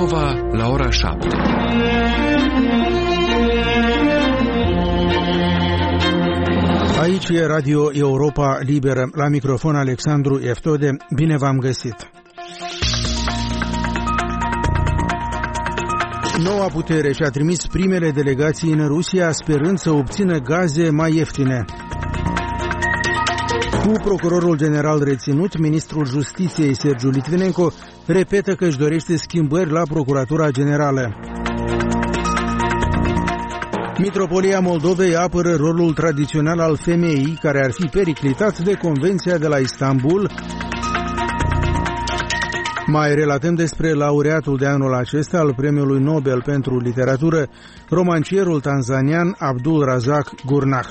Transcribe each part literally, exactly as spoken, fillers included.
Moldova la ora șapte. Aici e Radio Europa Liberă. La microfon Alexandru Eftode. Bine v-am găsit. Noua putere și-a trimis primele delegații în Rusia sperând să obțină gaze mai ieftine. Cu procurorul general reținut, ministrul Justiției Sergiu Litvinenko repetă că își dorește schimbări la Procuratura Generală. Mitropolia Moldovei apără rolul tradițional al femeii, care ar fi periclitat de Convenția de la Istanbul. Mai relatăm despre laureatul de anul acesta al Premiului Nobel pentru Literatură, romancierul tanzanian Abdul Razak Gurnah.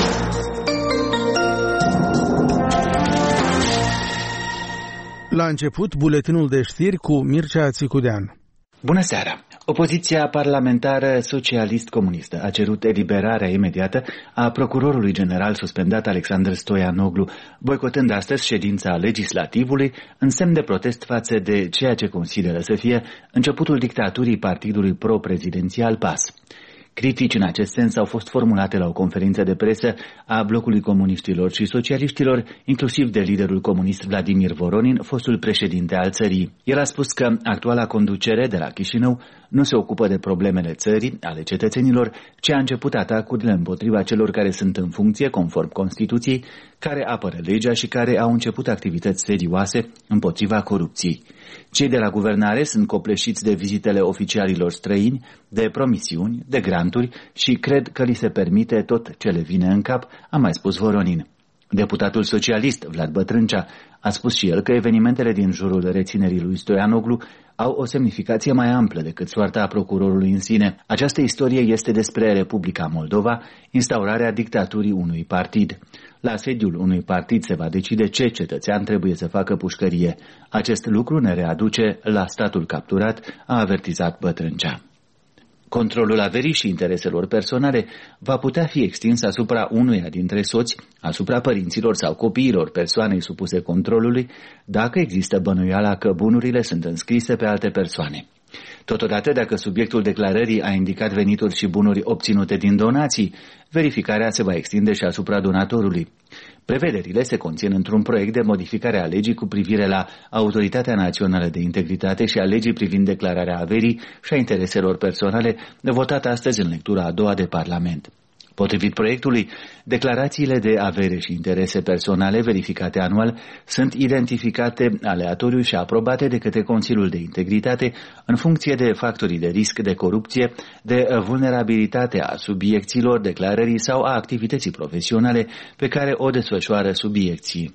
La început, buletinul de știri cu Mircea Țicudean. Bună seara! Opoziția parlamentară socialist-comunistă a cerut eliberarea imediată a procurorului general suspendat Alexandru Stoianoglu, boicotând astăzi ședința legislativului în semn de protest față de ceea ce consideră să fie începutul dictaturii partidului pro-prezidențial P A S. Critici în acest sens au fost formulate la o conferință de presă a blocului comuniștilor și socialiștilor, inclusiv de liderul comunist Vladimir Voronin, fostul președinte al țării. El a spus că actuala conducere de la Chișinău nu se ocupă de problemele țării, ale cetățenilor, ci a început atacurile împotriva celor care sunt în funcție, conform Constituției, care apără legea și care au început activități serioase împotriva corupției. Cei de la guvernare sunt copleșiți de vizitele oficialilor străini, de promisiuni, de granturi și cred că li se permite tot ce le vine în cap, a mai spus Voronin. Deputatul socialist Vlad Bătrâncea a spus și el că evenimentele din jurul reținerii lui Stoianoglu au o semnificație mai amplă decât soarta procurorului în sine. Această istorie este despre Republica Moldova, instaurarea dictaturii unui partid. La sediul unui partid se va decide ce cetățean trebuie să facă pușcărie. Acest lucru ne readuce la statul capturat, a avertizat Bătrâncea. Controlul averii și intereselor personale va putea fi extins asupra unuia dintre soți, asupra părinților sau copiilor persoanei supuse controlului, dacă există bănuiala că bunurile sunt înscrise pe alte persoane. Totodată, dacă subiectul declarării a indicat venituri și bunuri obținute din donații, verificarea se va extinde și asupra donatorului. Prevederile se conțin într-un proiect de modificare a legii cu privire la Autoritatea Națională de Integritate și a legii privind declararea averii și a intereselor personale, votat astăzi în lectura a doua de Parlament. Potrivit proiectului, declarațiile de avere și interese personale verificate anual sunt identificate aleatoriu și aprobate de către Consiliul de Integritate în funcție de factorii de risc de corupție, de vulnerabilitate a subiecților declarării sau a activității profesionale pe care o desfășoară subiecții.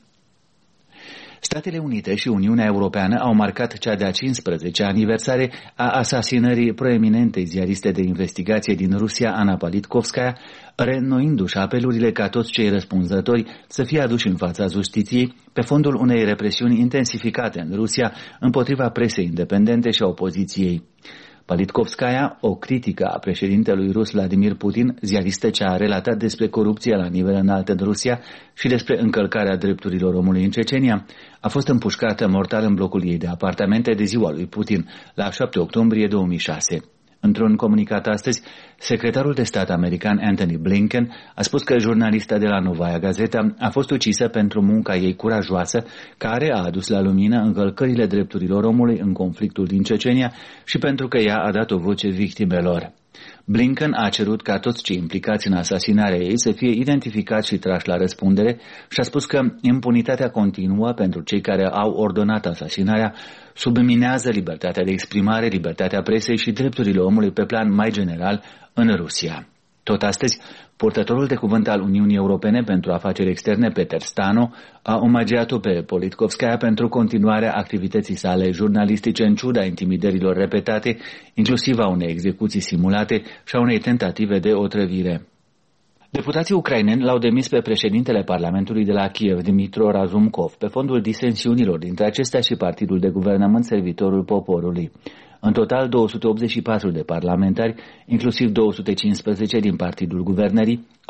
Statele Unite și Uniunea Europeană au marcat cea de-a cincisprezecea aniversare a asasinării proeminentei ziariste de investigație din Rusia, Ana Politkovskaya, reînnoindu-și apelurile ca toți cei răspunzători să fie aduși în fața justiției pe fondul unei represiuni intensificate în Rusia împotriva presei independente și a opoziției. Politkovskaya, o critică a președintelui rus Vladimir Putin, ziaristă ce a relatat despre corupție la nivel înalt în Rusia și despre încălcarea drepturilor omului în Cecenia, a fost împușcată mortal în blocul ei de apartamente de ziua lui Putin, la șapte octombrie două mii șase. Într-un comunicat astăzi, secretarul de stat american Antony Blinken a spus că jurnalista de la Novaya Gazeta a fost ucisă pentru munca ei curajoasă, care a adus la lumină încălcările drepturilor omului în conflictul din Cecenia și pentru că ea a dat o voce victimelor. Blinken a cerut ca toți cei implicați în asasinarea ei să fie identificați și trași la răspundere și a spus că impunitatea continuă pentru cei care au ordonat asasinarea subminează libertatea de exprimare, libertatea presei și drepturile omului pe plan mai general în Rusia. Tot astăzi, purtătorul de cuvânt al Uniunii Europene pentru Afaceri Externe, Peter Stano, a omagiat-o pe Politkovskaya pentru continuarea activității sale jurnalistice în ciuda intimidărilor repetate, inclusiv a unei execuții simulate și a unei tentative de otrăvire. Deputații ucraineni l-au demis pe președintele Parlamentului de la Kiev, Dmytro Razumkov, pe fondul disensiunilor dintre acestea și partidul de guvernământ Servitorul Poporului. În total, două sute optzeci și patru de parlamentari, inclusiv două sute cincisprezece din partidul guvernării,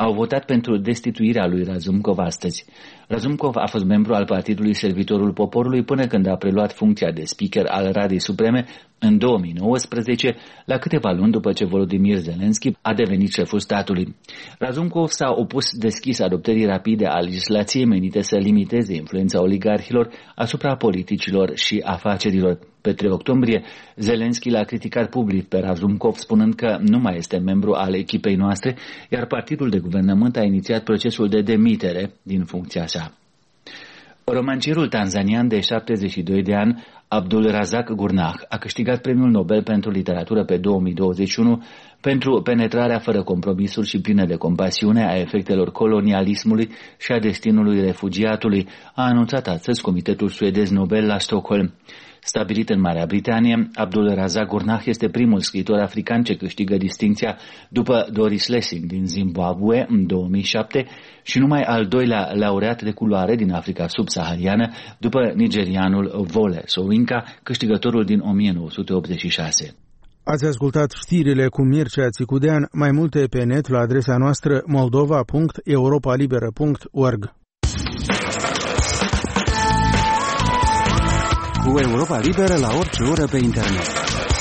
au votat pentru destituirea lui Razumkov astăzi. Razumkov a fost membru al Partidului Servitorul Poporului până când a preluat funcția de speaker al Radei Supreme în două mii nouăsprezece, la câteva luni după ce Volodymyr Zelensky a devenit șeful statului. Razumkov s-a opus deschis adoptării rapide a legislației menite să limiteze influența oligarhilor asupra politicilor și afacerilor. Pe trei octombrie, Zelensky l-a criticat public pe Razumkov, spunând că nu mai este membru al echipei noastre, iar partidul de guvernământ a inițiat procesul de demitere din funcția sa. Romancierul tanzanian de șaptezeci și doi de ani, Abdul Razak Gurnah, a câștigat Premiul Nobel pentru literatură pe două mii douăzeci și unu pentru penetrarea fără compromisuri și plină de compasiune a efectelor colonialismului și a destinului refugiatului, a anunțat astăzi Comitetul Suedez Nobel la Stockholm. Stabilit în Marea Britanie, Abdul Razak Gurnah este primul scriitor african ce câștigă distincția după Doris Lessing din Zimbabwe în două mii șapte și numai al doilea laureat de culoare din Africa subsahariană după nigerianul Wole Soyinka, câștigătorul din o mie nouă sute optzeci și șase. Ați ascultat știrile cu Mircea Țicudean, mai multe pe net la adresa noastră moldova punct europa liberă punct org. Cu Europa Liberă la orice oră pe internet.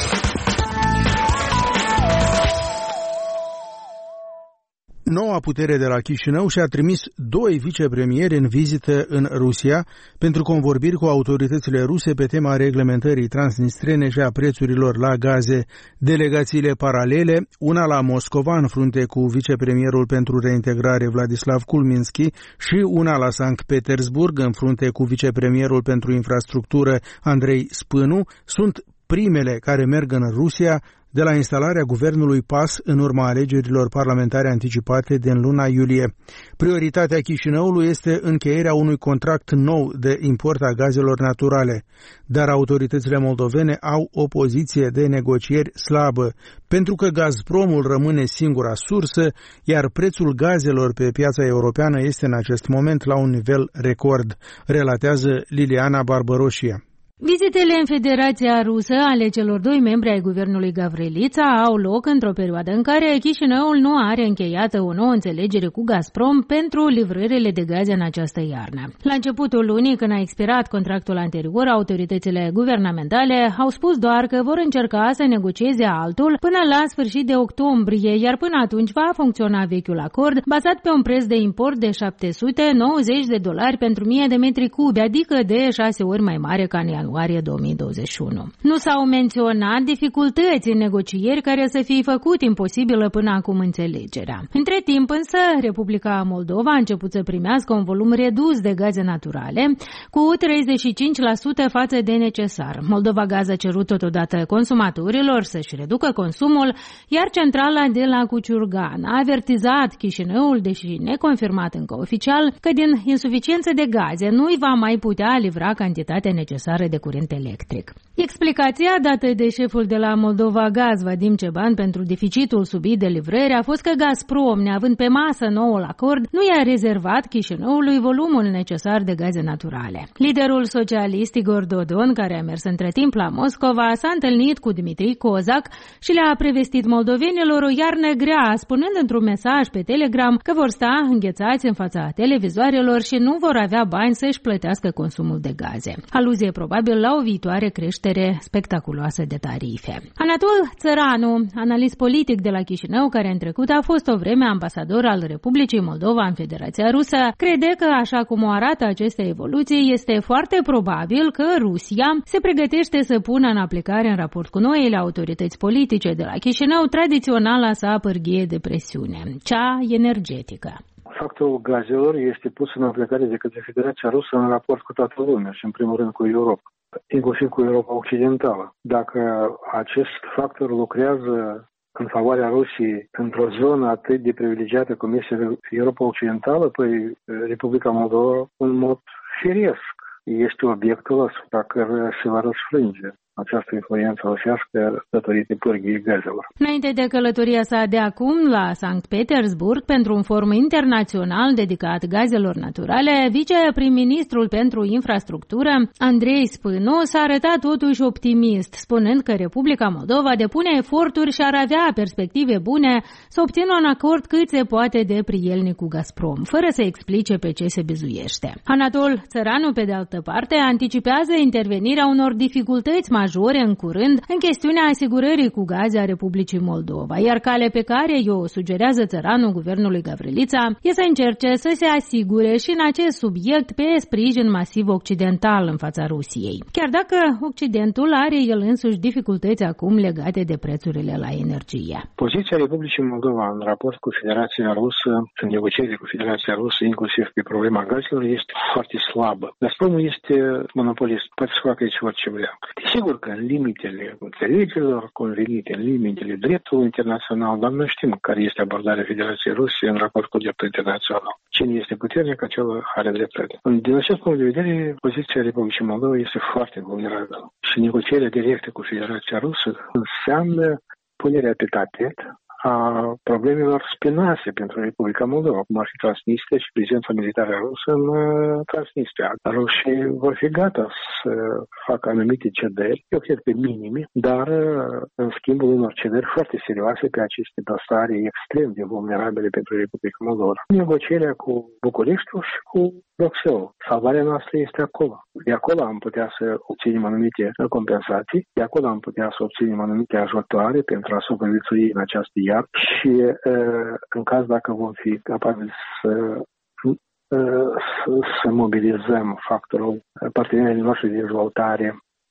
Noua putere de la Chișinău și-a trimis doi vicepremieri în vizită în Rusia pentru convorbiri cu autoritățile ruse pe tema reglementării transnistrene și a prețurilor la gaze. Delegațiile paralele, una la Moscova în frunte cu vicepremierul pentru reintegrare Vladislav Kulminski și una la Sankt Petersburg în frunte cu vicepremierul pentru infrastructură Andrei Spânu, sunt primele care merg în Rusia de la instalarea guvernului PAS în urma alegerilor parlamentare anticipate din luna iulie. Prioritatea Chișinăului este încheierea unui contract nou de import a gazelor naturale, dar autoritățile moldovene au o poziție de negocieri slabă, pentru că Gazpromul rămâne singura sursă, iar prețul gazelor pe piața europeană este în acest moment la un nivel record, relatează Liliana Barbaroșia. Vizitele în Federația Rusă ale celor doi membri ai guvernului Gavrilița au loc într-o perioadă în care Chișinăul nu are încheiată o nouă înțelegere cu Gazprom pentru livrările de gaze în această iarnă. La începutul lunii, când a expirat contractul anterior, autoritățile guvernamentale au spus doar că vor încerca să negocieze altul până la sfârșit de octombrie, iar până atunci va funcționa vechiul acord, bazat pe un preț de import de șapte sute nouăzeci de dolari pentru o mie de metri cubi, adică de șase ori mai mare ca în ianuarie două mii douăzeci și unu. Nu s-au menționat dificultăți în negocieri care să fie făcut imposibilă până acum înțelegerea. Între timp însă, Republica Moldova a început să primească un volum redus de gaze naturale, cu treizeci și cinci la sută față de necesar. Moldova Gaz a cerut totodată consumatorilor să-și reducă consumul, iar centrala de la Cuciurgan a avertizat Chișinăul, deși neconfirmat încă oficial, că din insuficiență de gaze nu îi va mai putea livra cantitatea necesară de curent electric. Explicația dată de șeful de la Moldova Gaz, Vadim Ceban, pentru deficitul subit de livrări a fost că Gazprom, neavând pe masă noul acord, nu i-a rezervat Chișinăului volumul necesar de gaze naturale. Liderul socialist Igor Dodon, care a mers între timp la Moscova, s-a întâlnit cu Dmitri Kozak și le-a prevestit moldovenilor o iarnă grea, spunând într-un mesaj pe Telegram că vor sta înghețați în fața televizoarelor și nu vor avea bani să-și plătească consumul de gaze. Aluzie probabil la o viitoare creștere spectaculoasă de tarife. Anatol Țăranu, analist politic de la Chișinău, care în trecut a fost o vreme ambasador al Republicii Moldova în Federația Rusă, crede că, așa cum o arată aceste evoluții, este foarte probabil că Rusia se pregătește să pună în aplicare în raport cu noile autorități politice de la Chișinău tradiționala sa pârghie de presiune, cea energetică. Factorul gazelor este pus în aplicare de către Federația Rusă în raport cu toată lumea și în primul rând cu Europa, inclusiv cu Europa Occidentală. Dacă acest factor lucrează în favoarea Rusiei într-o zonă atât de privilegiată cum este Europa Occidentală, păi Republica Moldova, în mod firesc, este obiectul asupra căruia se va răsfrânge. această influență rusească datorită pârghiei gazelor. Înainte de călătoria sa de acum la Sankt Petersburg pentru un forum internațional dedicat gazelor naturale, viceprim-ministrul pentru infrastructură, Andrei Spânu, s-a arătat totuși optimist, spunând că Republica Moldova depune eforturi și ar avea perspective bune să obțină un acord cât se poate de prielnic cu Gazprom, fără să explice pe ce se bizuiește. Anatol Țăranu, pe de altă parte, anticipează intervenirea unor dificultăți majore în curând în chestiunea asigurării cu gaze a Republicii Moldova, iar cale pe care o sugerează Țăranu guvernului Gavrilița e să încerce să se asigure și în acest subiect pe sprijin masiv occidental în fața Rusiei. Chiar dacă Occidentul are el însuși dificultăți acum legate de prețurile la energie. Poziția Republicii Moldova în raport cu Federația Rusă, în negocieri cu Federația Rusă, inclusiv pe problema gazelor, este foarte slabă. Gazpromul este monopolist, poate să facă aici orice vrea. Desigur că în limitele înțelegerilor, convenite în limitele dreptului internațional, dar noi știm care este abordarea Federației Ruse în raport cu dreptul internațional. Cine este puternic, acela are dreptate. Din acest punct de vedere, poziția Republicii Moldova este foarte vulnerabilă. Și negocierea directă cu Federația Rusă înseamnă punerea pe tapet a problemelor spinoase pentru Republica Moldova, cum ar fi Transnistria și prezența militară rusă în Transnistria. Rușii vor fi gata să facă anumite cederi, eu cred că minime, dar în schimbul unor cederi foarte serioase pe aceste dosare extrem de vulnerabile pentru Republica Moldova. Negocierea cu Bucureștiul și cu Bruxelles. Salvarea noastră este acolo. De acolo am putea să obținem anumite compensații, de acolo am putea să obținem anumite ajutoare pentru a supraviețui în această iarnă și în caz dacă vom fi capabili să să, să mobilizăm factorul partenerii noștri de dezvoltare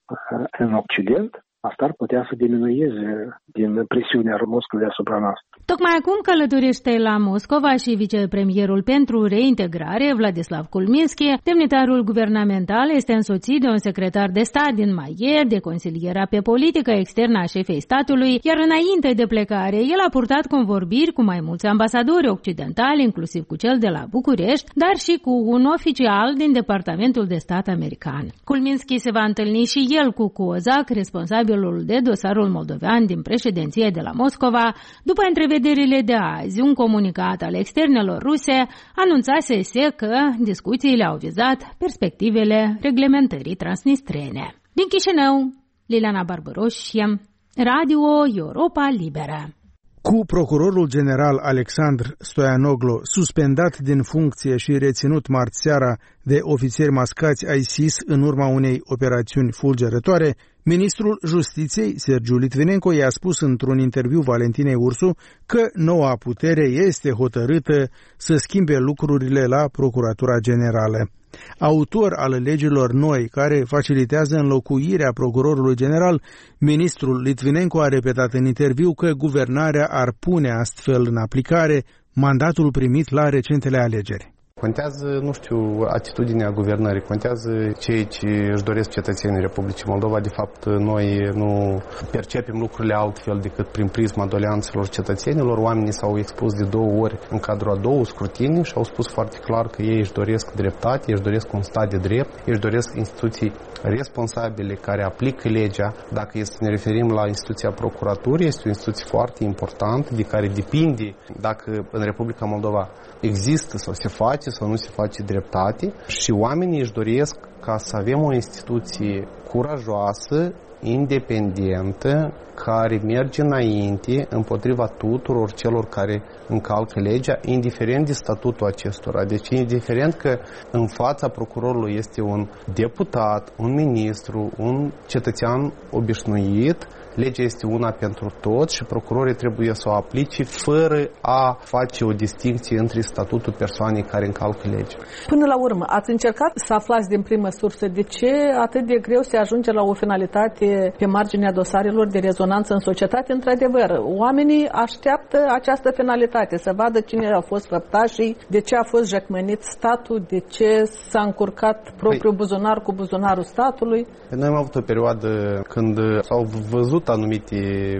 în Occident, asta ar putea să diminueze din presiunea Moscovei asupra noastră. Tocmai acum călătorește la Moscova și vicepremierul pentru reintegrare, Vladislav Kulminski. Demnitarul guvernamental este însoțit de un secretar de stat din Maier, de consiliera pe politică externă a șefei statului, iar înainte de plecare, el a purtat convorbiri cu mai mulți ambasadori occidentali, inclusiv cu cel de la București, dar și cu un oficial din Departamentul de Stat american. Kulminski se va întâlni și el cu Kozak, responsabil de dosarul moldovean din președinție de la Moscova. După întrevederile de azi, un comunicat al externelor ruse anunțase că discuțiile au vizat perspectivele reglementării transnistrene. Din Chișinău, Liliana Barbaroș, Radio Europa Liberă. Cu procurorul general Alexandru Stoianoglu suspendat din funcție și reținut marți seara de ofițeri mascați ai S I S în urma unei operațiuni fulgerătoare, ministrul Justiției, Sergiu Litvinenko, i-a spus într-un interviu Valentinei Ursu că noua putere este hotărâtă să schimbe lucrurile la Procuratura Generală. Autor al legilor noi care facilitează înlocuirea procurorului general, ministrul Litvinenko a repetat în interviu că guvernarea ar pune astfel în aplicare mandatul primit la recentele alegeri. Contează, nu știu, atitudinea guvernării, contează ceea ce își doresc cetățenii Republicii Moldova. De fapt, noi nu percepem lucrurile altfel decât prin prisma doleanțelor cetățenilor. Oamenii s-au expus de două ori în cadrul a două scrutinii și au spus foarte clar că ei își doresc dreptate, ei își doresc un stat de drept, ei își doresc instituții responsabile care aplică legea. Dacă este să ne referim la instituția procuraturii, este o instituție foarte importantă de care depinde dacă în Republica Moldova există sau se face sau nu se face dreptate și oamenii își doresc ca să avem o instituție curajoasă, independentă, care merge înainte împotriva tuturor celor care încalcă legea, indiferent de statutul acestora. Deci, indiferent că în fața procurorului este un deputat, un ministru, un cetățean obișnuit, legea este una pentru toți și procurorii trebuie să o aplice fără a face o distinție între statutul persoanei care încalcă legea. Până la urmă, ați încercat să aflați din primă sursă de ce atât de greu se ajunge la o finalitate pe marginea dosarelor de rezonanță în societate? Într-adevăr, oamenii așteaptă această finalitate, să vadă cine a fost făptașii, de ce a fost jecmănit statul, de ce s-a încurcat propriul buzunar cu buzunarul statului. Noi am avut o perioadă când s-au văzut anumite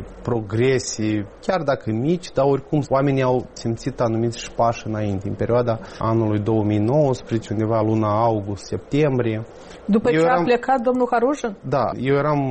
progresii, chiar dacă mici, dar oricum oamenii au simțit anumiți pași înainte. În perioada anului două mii nouăsprezece, undeva luna august-septembrie. După eu ce eram, a plecat domnul Harușin? Da, eu eram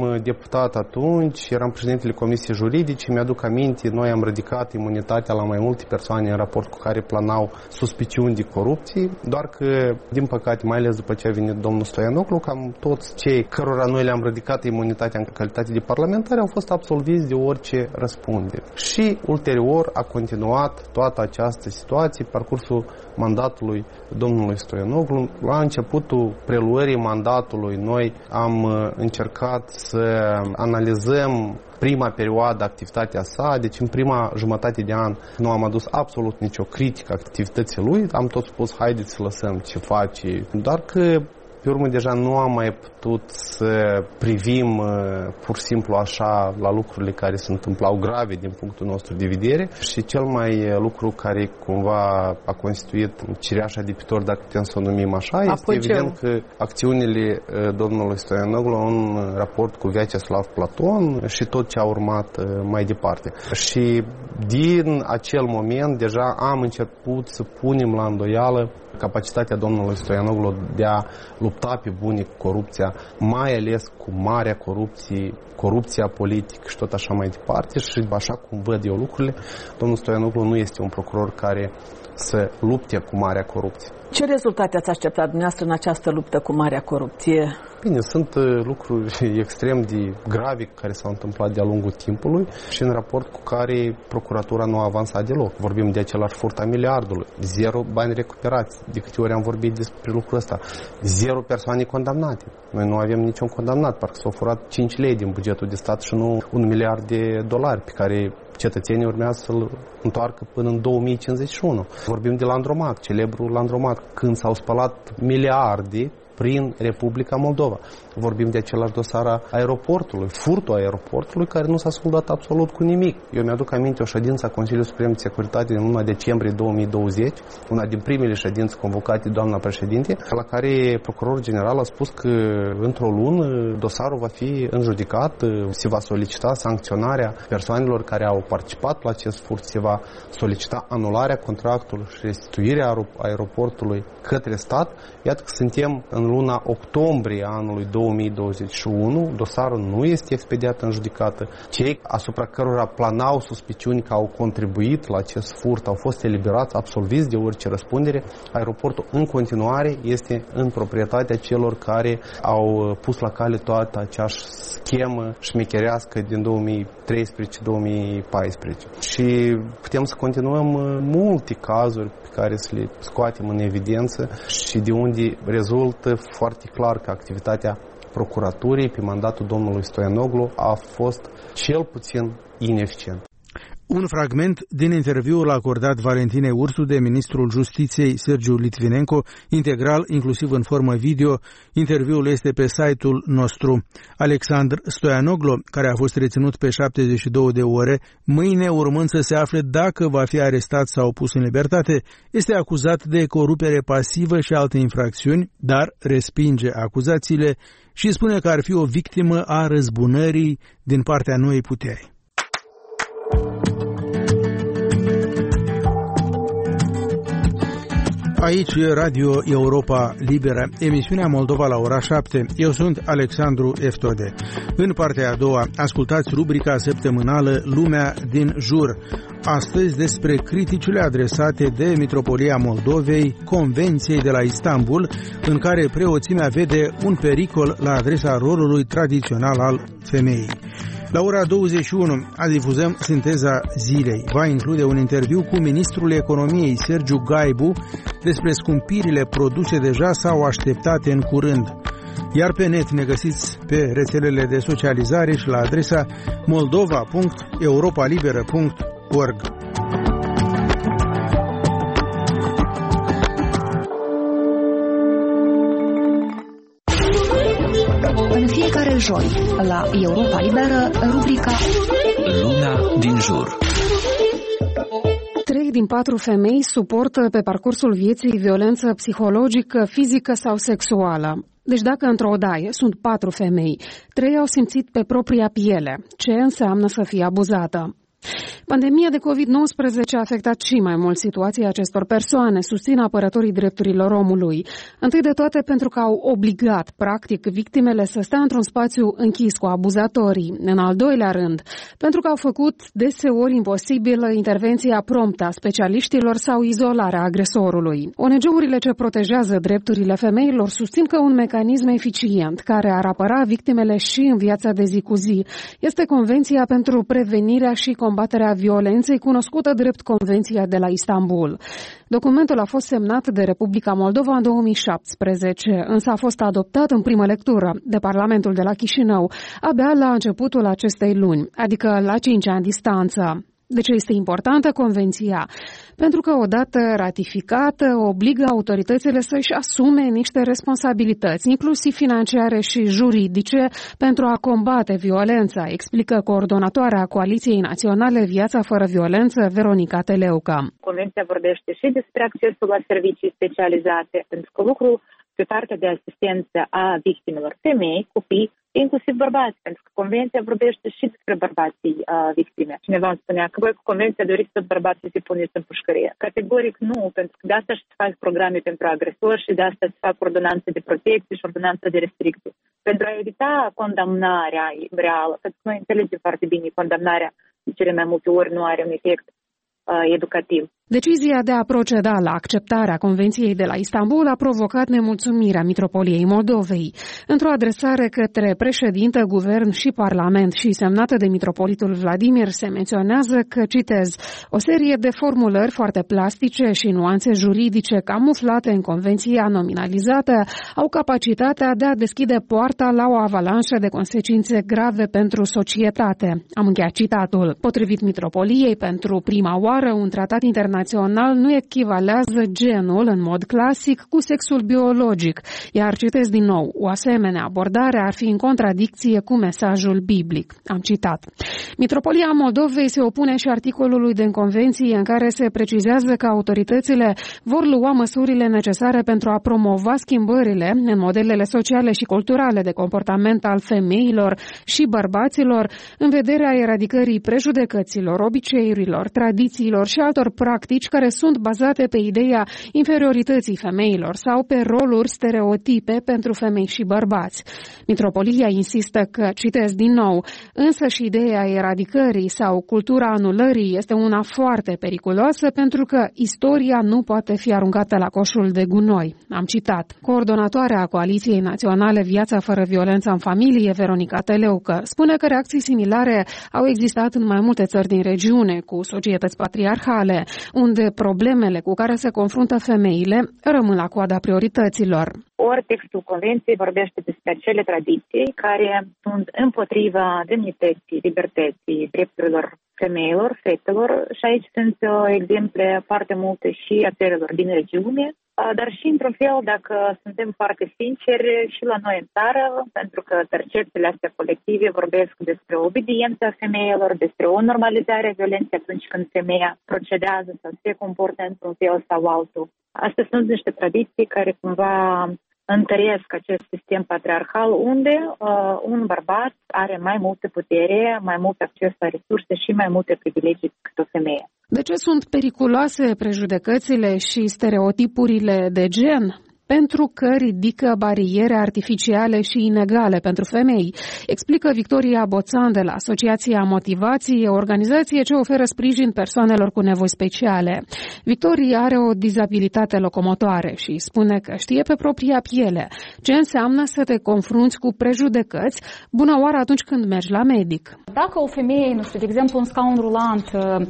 deputat atunci, eram președintele Comisiei Juridice, mi-aduc aminte, noi am ridicat imunitatea la mai multe persoane în raport cu care planau suspiciuni de corupție, doar că, din păcate, mai ales după ce a venit domnul Stoianoglu, cam toți cei cărora noi le-am ridicat imunitatea în calitate de parlamentari au fost absolviți de orice răspundere. Și, ulterior, a continuat toată această situație, parcursul mandatului domnului Stoianoglu. La începutul preluării mandatului, noi am încercat să analizăm prima perioadă activitatea sa, deci în prima jumătate de an nu am adus absolut nicio critică activității lui, am tot spus haideți să lăsăm ce face, doar că pe urmă deja nu am mai putut să privim pur și simplu așa la lucrurile care se întâmplau grave din punctul nostru de vedere și cel mai lucru care cumva a constituit cireașa de pe tort, dacă putem să o numim așa, este Apoi evident ce? că acțiunile domnului Stoianoglu în raport cu Vyacheslav Platon și tot ce a urmat mai departe. Și din acel moment deja am început să punem la îndoială capacitatea domnului Stoianoglu de a lupta pe bune cu corupția, mai ales cu marea corupție, corupția politică și tot așa mai departe. Și așa cum văd eu lucrurile, domnul Stoianoglu nu este un procuror care să lupte cu marea corupție. Ce rezultate ați așteptat dumneavoastră în această luptă cu marea corupție? Bine, sunt lucruri extrem de grave care s-au întâmplat de-a lungul timpului și în raport cu care procuratura nu a avansat deloc. Vorbim de același furt a miliardului, zero bani recuperați. De câte ori am vorbit despre lucrul ăsta? Zero persoane condamnate. Noi nu avem niciun condamnat, parcă s-au furat cinci lei din bugetul de stat și nu un miliard de dolari pe care cetățenii urmează să-l întoarcă până în două mii cincizeci și unu. Vorbim de Landromat, celebrul Landromat, când s-au spălat miliarde prin Republica Moldova. Vorbim de același dosar a aeroportului, furtul aeroportului, care nu s-a soldat absolut cu nimic. Eu mi-aduc aminte o ședință a Consiliului Suprem de Securitate din luna decembrie două mii douăzeci, una din primele ședințe convocate de doamna președinte, la care procurorul general a spus că într-o lună dosarul va fi înjudicat, se va solicita sancționarea persoanelor care au participat la acest furt, se va solicita anularea contractului și restituirea aeroportului către stat. Iată că suntem în luna octombrie anului două mii douăzeci și unu, dosarul nu este expediat în judecată. Cei asupra cărora planau suspiciuni că au contribuit la acest furt au fost eliberați, absolviți de orice răspundere. Aeroportul în continuare este în proprietatea celor care au pus la cale toată aceeași schemă șmecherească din două mii treisprezece două mii paisprezece. Și putem să continuăm multe cazuri pe care să le scoatem în evidență și de unde rezultă foarte clar că activitatea procuraturii pe mandatul domnului Stoianoglu a fost cel puțin ineficientă. Un fragment din interviul acordat Valentinei Ursu de ministrul Justiției Sergiu Litvinenko, integral, inclusiv în formă video. Interviul este pe site-ul nostru. Alexandru Stoianoglu, care a fost reținut pe șaptezeci și două de ore, mâine urmând să se afle dacă va fi arestat sau pus în libertate, este acuzat de corupere pasivă și alte infracțiuni, dar respinge acuzațiile și spune că ar fi o victimă a răzbunării din partea noii puteri. Aici e Radio Europa Liberă, emisiunea Moldova la ora șapte. Eu sunt Alexandru Eftode. În partea a doua, ascultați rubrica săptămânală Lumea din jur. Astăzi despre criticile adresate de Mitropolia Moldovei Convenției de la Istanbul, în care preoțimea vede un pericol la adresa rolului tradițional al femeii. La ora douăzeci și unu difuzăm Sinteza Zilei. Va include un interviu cu ministrul economiei Sergiu Gaibu despre scumpirile produse deja sau așteptate în curând. Iar pe net ne găsiți pe rețelele de socializare și la adresa moldova punct europalibera punct org. În fiecare joi, la Europa Liberă, rubrica Lumea din jur. Trei din patru femei suportă pe parcursul vieții violență psihologică, fizică sau sexuală. Deci dacă într-o odaie sunt patru femei, trei au simțit pe propria piele ce înseamnă să fie abuzată. Pandemia de covid nouăsprezece a afectat și mai mult situația acestor persoane, susțin apărătorii drepturilor omului. Întâi de toate pentru că au obligat, practic, victimele să stea într-un spațiu închis cu abuzatorii. În al doilea rând, pentru că au făcut deseori imposibilă intervenția promptă a specialiștilor sau izolarea agresorului. O N G-urile ce protejează drepturile femeilor susțin că un mecanism eficient care ar apăra victimele și în viața de zi cu zi este Convenția pentru prevenirea și combaterea violenței, cunoscută drept Convenția de la Istanbul. Documentul a fost semnat de Republica Moldova în două mii șaptesprezece, însă a fost adoptat în primă lectură de Parlamentul de la Chișinău abia la începutul acestei luni, adică la cinci ani distanță. De ce este importantă convenția? Pentru că odată ratificată obligă autoritățile să-și asume niște responsabilități, inclusiv financiare și juridice, pentru a combate violența, explică coordonatoarea Coaliției Naționale Viața fără Violență, Veronica Teleucă. Convenția vorbește și despre accesul la servicii specializate, pentru că lucrul pe partea de asistență a victimelor, femei, copii, inclusiv bărbați, pentru că Convenția vorbește și despre bărbații uh, victime. Cineva îmi spunea că voi cu Convenția doriți tot bărbații să puneți în pușcărie. Categoric nu, pentru că de asta și se fac programe pentru agresori și de asta se fac ordonanțe de protecție și ordonanțe de restricție. Pentru a evita condamnarea reală, pentru că noi înțelegem foarte bine condamnarea de cele mai multe ori nu are un efect uh, educativ. Decizia de a proceda la acceptarea Convenției de la Istanbul a provocat nemulțumirea Mitropoliei Moldovei. Într-o adresare către președintă, guvern și parlament și semnată de mitropolitul Vladimir, se menționează că, citez, o serie de formulări foarte plastice și nuanțe juridice camuflate în Convenția nominalizată au capacitatea de a deschide poarta la o avalanșă de consecințe grave pentru societate. Am încheiat citatul. Potrivit Mitropoliei, pentru prima oară, un tratat internațional național nu echivalează genul în mod clasic cu sexul biologic, iar citesc din nou, o asemenea abordare ar fi în contradicție cu mesajul biblic. Am citat. Mitropolia Moldovei se opune și articolului din convenție în care se precizează că autoritățile vor lua măsurile necesare pentru a promova schimbările în modelele sociale și culturale de comportament al femeilor și bărbaților în vederea eradicării prejudecăților, obiceiurilor, tradițiilor și altor practici care sunt bazate pe ideea inferiorității femeilor sau pe roluri stereotipe pentru femei și bărbați. Mitropolia insistă că, citesc din nou, însă și ideea eradicării sau cultura anulării este una foarte periculoasă pentru că istoria nu poate fi aruncată la coșul de gunoi. Am citat. Coordonatoarea Coaliției Naționale Viața fără Violență în Familie, Veronica Teleucă, spune că reacții similare au existat în mai multe țări din regiune, cu societăți patriarhale, unde problemele cu care se confruntă femeile rămân la coada priorităților. Ori textul Convenției vorbește despre acele tradiții care sunt împotriva demnității, libertății, drepturilor femeilor, fetelor și aici sunt exemple foarte multe și a țărilor din regiune, dar și într-un fel, dacă suntem foarte sinceri, și la noi în țară, pentru că percepțiile astea colective vorbesc despre obediența femeilor, despre o normalizare a violenței atunci când femeia procedează sau se comportă într-un fel sau altul. Astea sunt niște tradiții care cumva întăresc acest sistem patriarhal unde uh, un bărbat are mai multă putere, mai mult acces la resurse și mai multe privilegii decât o femeie. De ce sunt periculoase prejudecățile și stereotipurile de gen? Pentru că ridică bariere artificiale și inegale pentru femei, explică Victoria Boțan de la Asociația Motivație, o organizație ce oferă sprijin persoanelor cu nevoi speciale. Victoria are o dizabilitate locomotoare și spune că știe pe propria piele ce înseamnă să te confrunți cu prejudecăți, bună oară atunci când mergi la medic. Dacă o femeie, nu știu, de exemplu, un scaun rulant,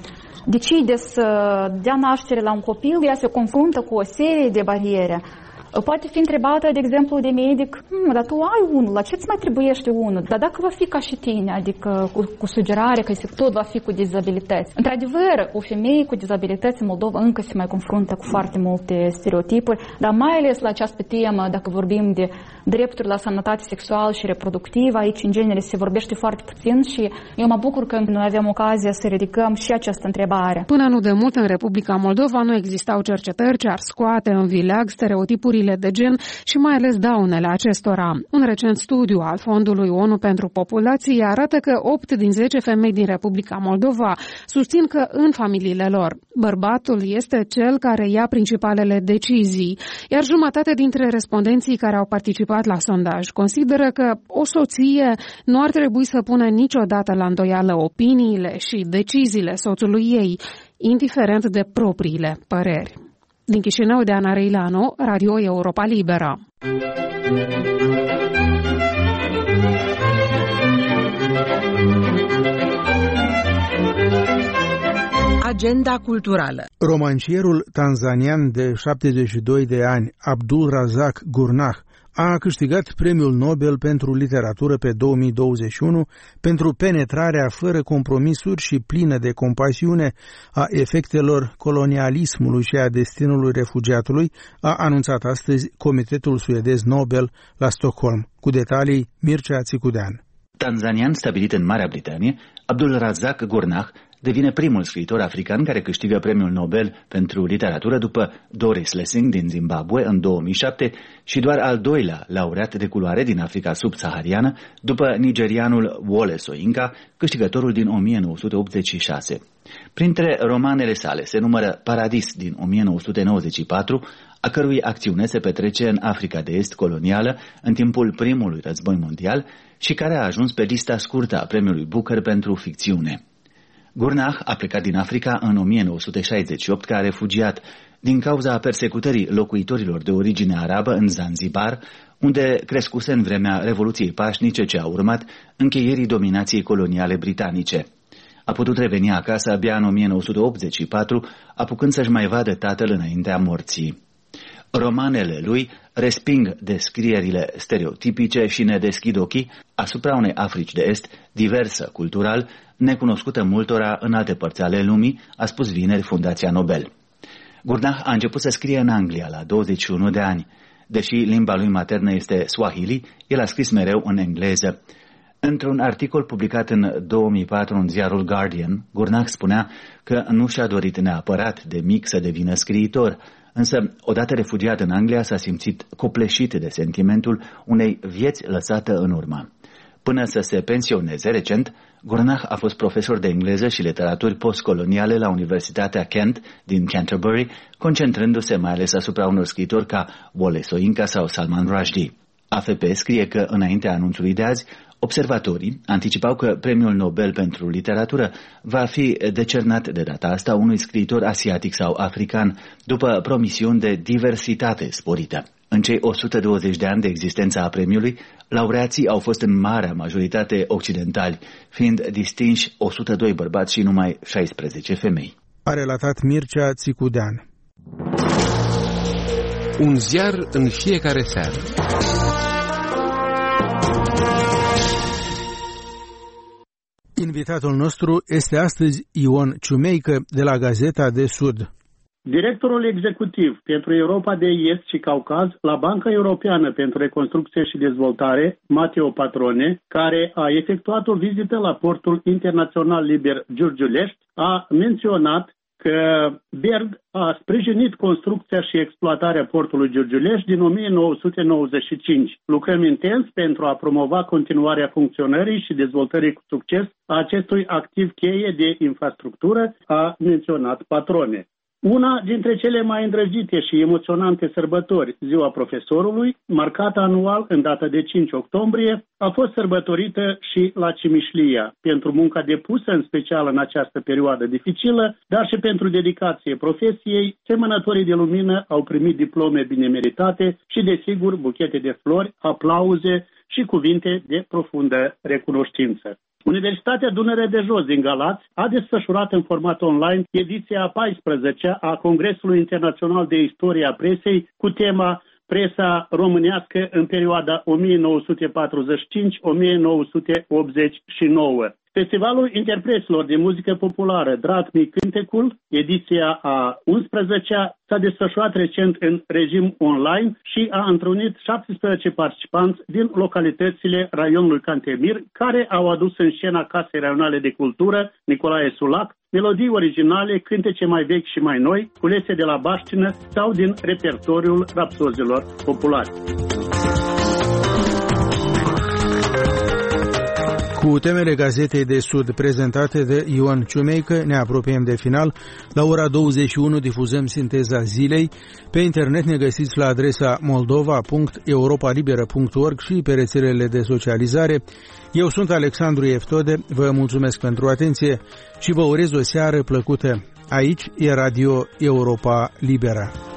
decide să dea naștere la un copil, ea se confruntă cu o serie de bariere. Poate fi întrebată, de exemplu, de medic, hm, dar tu ai unul, la ce îți mai trebuiește unul? Dar dacă va fi ca și tine, adică cu, cu sugerare că tot va fi cu dizabilități. Într-adevăr, o femeie cu dizabilități în Moldova încă se mai confruntă cu foarte multe stereotipuri, dar mai ales la această temă, dacă vorbim de drepturi la sănătate sexuală și reproductivă, aici în genere se vorbește foarte puțin și eu mă bucur că noi avem ocazia să ridicăm și această întrebare. Până nu de mult în Republica Moldova nu existau cercetări ce ar scoate în vileag stereotipuri stereotipiile de gen și mai ales daunele acestora. Un recent studiu al Fondului O N U pentru Populație arată că opt din zece femei din Republica Moldova susțin că în familiile lor bărbatul este cel care ia principalele decizii, iar jumătate dintre respondenții care au participat la sondaj consideră că o soție nu ar trebui să pună niciodată la îndoială opiniile și deciziile soțului ei, indiferent de propriile păreri. Din Chișinău, de Ana Reilanu, Radio Europa Liberă. Agenda culturală. Romancierul tanzanian de șaptezeci și doi de ani, Abdul Razak Gurnah, a câștigat Premiul Nobel pentru literatură pe două mii douăzeci și unu pentru penetrarea fără compromisuri și plină de compasiune a efectelor colonialismului și a destinului refugiatului, a anunțat astăzi Comitetul Suedez Nobel la Stockholm. Cu detalii, Mircea Țicudean. Tanzanian stabilit în Marea Britanie, Abdul Razak Gurnah devine primul scriitor african care câștigă Premiul Nobel pentru literatură după Doris Lessing din Zimbabwe în două mii șapte și doar al doilea laureat de culoare din Africa subsahariană după nigerianul Wole Soyinka, câștigătorul din o mie nouă sute optzeci și șase. Printre romanele sale se numără Paradis din o mie nouă sute nouăzeci și patru, a cărui acțiune se petrece în Africa de Est colonială în timpul primului război mondial și care a ajuns pe lista scurtă a Premiului Booker pentru ficțiune. Gurnah a plecat din Africa în o mie nouă sute șaizeci și opt ca refugiat din cauza persecutării locuitorilor de origine arabă în Zanzibar, unde crescuse în vremea Revoluției Pașnice ce a urmat încheierii dominației coloniale britanice. A putut reveni acasă abia în o mie nouă sute optzeci și patru, apucând să-și mai vadă tatăl înaintea morții. Romanele lui resping descrierile stereotipice și ne deschid ochii asupra unei Africi de Est diversă cultural, necunoscută multora în alte părți ale lumii, a spus vineri Fundația Nobel. Gurnah a început să scrie în Anglia la douăzeci și unu de ani. Deși limba lui maternă este Swahili, el a scris mereu în engleză. Într-un articol publicat în două mii patru în ziarul Guardian, Gurnah spunea că nu și-a dorit neapărat de mic să devină scriitor, însă, odată refugiat în Anglia, s-a simțit copleșit de sentimentul unei vieți lăsată în urmă. Până să se pensioneze recent, Gurnah a fost profesor de engleză și literaturi postcoloniale la Universitatea Kent din Canterbury, concentrându-se mai ales asupra unor scriitori ca Wole Soyinka sau Salman Rushdie. A F P scrie că, înaintea anunțului de azi, observatorii anticipau că Premiul Nobel pentru literatură va fi decernat de data asta unui scriitor asiatic sau african, după promisiuni de diversitate sporită. În cei o sută douăzeci de ani de existență a premiului, laureații au fost în marea majoritate occidentali, fiind distinși o sută doi bărbați și numai șaisprezece femei. A relatat Mircea Țicudean. Un ziar în fiecare seară. Invitatul nostru este astăzi Ion Ciumeică de la Gazeta de Sud. Directorul executiv pentru Europa de Est și Caucaz la Banca Europeană pentru Reconstrucție și Dezvoltare, Matteo Patrone, care a efectuat o vizită la portul internațional liber Giurgiulești, a menționat că Berg a sprijinit construcția și exploatarea portului Giurgiulești din o mie nouă sute nouăzeci și cinci. Lucrăm intens pentru a promova continuarea funcționării și dezvoltării cu succes a acestui activ cheie de infrastructură, a menționat Patrone. Una dintre cele mai îndrăgite și emoționante sărbători, Ziua Profesorului, marcată anual în data de cinci octombrie, a fost sărbătorită și la Cimișlia, pentru munca depusă în special în această perioadă dificilă, dar și pentru dedicație profesiei, semănătorii de lumină au primit diplome bine meritate și, desigur, buchete de flori, aplauze și cuvinte de profundă recunoștință. Universitatea Dunăre de Jos din Galați a desfășurat în format online ediția a paisprezecea a Congresului Internațional de Istorie a Presei cu tema Presa românească în perioada o mie nouă sute patruzeci și cinci - o mie nouă sute optzeci și nouă. Festivalul Interpreților de Muzică Populară Drag Mi Cântecul, ediția a unsprezecea, s-a desfășurat recent în regim online și a întrunit șaptesprezece participanți din localitățile raionului Cantemir, care au adus în scena Casei Raionale de Cultură Nicolae Sulac melodii originale, cântece mai vechi și mai noi, culese de la baștină sau din repertoriul rapsozilor populare. Cu temele Gazetei de Sud prezentate de Ioan Ciumeică, ne apropiem de final. La ora douăzeci și unu difuzăm sinteza zilei. Pe internet ne găsiți la adresa moldova punct europalibera punct org și pe rețelele de socializare. Eu sunt Alexandru Eftode, vă mulțumesc pentru atenție și vă urez o seară plăcută. Aici e Radio Europa Liberă.